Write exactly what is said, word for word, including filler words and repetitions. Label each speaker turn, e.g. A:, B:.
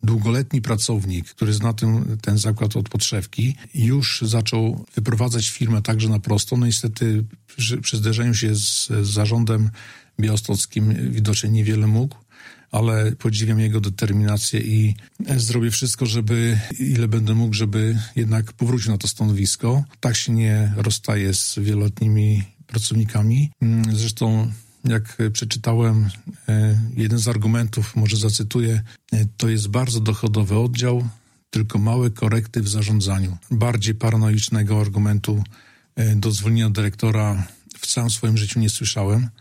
A: długoletni pracownik, który zna ten, ten zakład od podszewki, już zaczął wyprowadzać firmę także na prosto. No niestety przy, przy zderzeniu się z, z zarządem białostockim widocznie niewiele mógł, ale podziwiam jego determinację i zrobię wszystko, żeby, ile będę mógł, żeby jednak powrócił na to stanowisko. Tak się nie rozstaje z wieloletnimi pracownikami. Zresztą jak przeczytałem, jeden z argumentów, może zacytuję, to jest bardzo dochodowy oddział, tylko małe korekty w zarządzaniu. Bardziej paranoicznego argumentu do zwolnienia dyrektora w całym swoim życiu nie słyszałem.